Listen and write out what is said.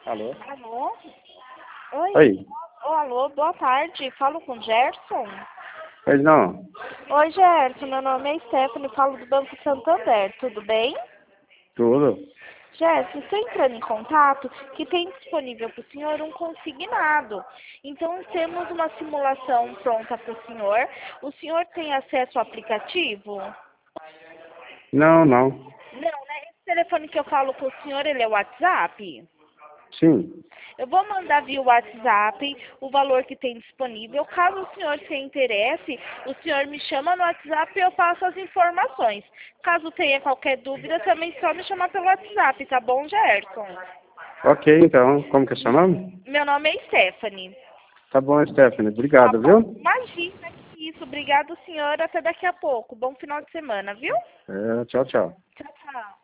Alô? Alô? Oi? Oi. Alô, boa tarde. Falo com o Gerson? Pois não. Oi, Gerson. Meu nome é Stephanie, falo do Banco Santander. Tudo bem? Tudo. Gerson, estou entrando em contato que tem disponível para o senhor um consignado. Então, temos uma simulação pronta para o senhor. O senhor tem acesso ao aplicativo? Não, não. Não, né? Esse telefone que eu falo com o senhor, ele é o WhatsApp? Sim. Eu vou mandar via WhatsApp o valor que tem disponível. Caso o senhor se interesse, o senhor me chama no WhatsApp e eu passo as informações. Caso tenha qualquer dúvida, também é só me chamar pelo WhatsApp, tá bom, Gerson? Ok, então. Como que é seu nome? Meu nome é Stephanie. Tá bom, Stephanie. Tá Obrigado, bom? viu? Imagina que isso. Obrigado, senhor. Até daqui a pouco. Bom final de semana, viu? Tchau, tchau. Tchau, tchau.